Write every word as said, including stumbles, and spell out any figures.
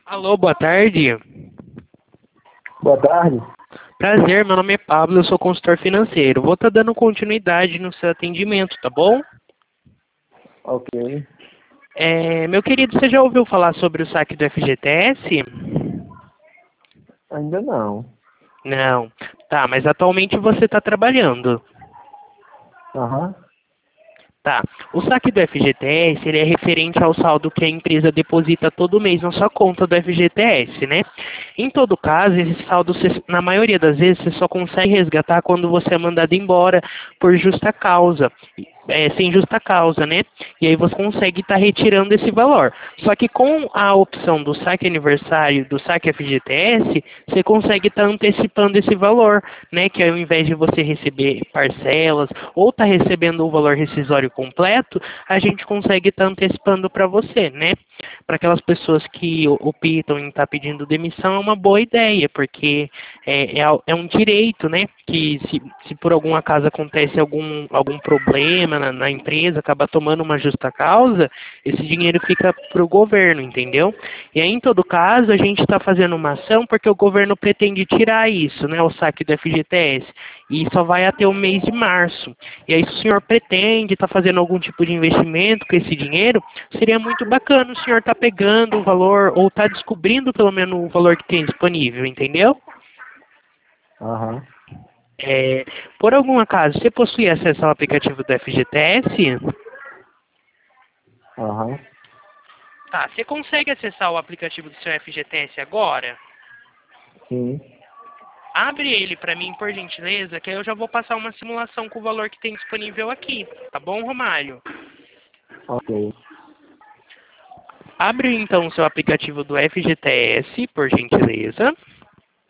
Alô, boa tarde. Boa tarde. Prazer, meu nome é Pablo, eu sou consultor financeiro. Vou estar dando continuidade no seu atendimento, tá bom? Ok. É, meu querido, você já ouviu falar sobre o saque do F G T S? Ainda não. Não. Tá, mas atualmente você está trabalhando. Aham. Tá. O saque do F G T S, ele é referente ao saldo que a empresa deposita todo mês na sua conta do F G T S, né? Em todo caso, esse saldo, você- na maioria das vezes, você só consegue resgatar quando você é mandado embora por justa causa. É, sem justa causa, né? E aí você consegue estar retirando esse valor. Só que com a opção do saque aniversário, do saque F G T S, você consegue estar antecipando esse valor, né? Que ao invés de você receber parcelas ou estar recebendo o valor rescisório completo, a gente consegue estar antecipando para você, né? Para aquelas pessoas que optam em estar pedindo demissão, é uma boa ideia, porque é, é, é um direito, né? Que se, se por algum acaso acontece algum, algum problema na, na empresa, acaba tomando uma justa causa, esse dinheiro fica para o governo, entendeu? E aí, em todo caso, a gente está fazendo uma ação porque o governo pretende tirar isso, né? O saque do F G T S. E só vai até o mês de março. E aí, se o senhor pretende estar fazendo algum tipo de investimento com esse dinheiro, seria muito bacana o senhor estar pegando o valor, ou estar descobrindo pelo menos o valor que tem disponível, entendeu? Aham. É, por algum acaso, você possui acesso ao aplicativo do F G T S? Aham. Tá, você consegue acessar o aplicativo do seu F G T S agora? Sim. Abre ele para mim, por gentileza, que aí eu já vou passar uma simulação com o valor que tem disponível aqui. Tá bom, Romário? Ok. Abre então o seu aplicativo do F G T S, por gentileza.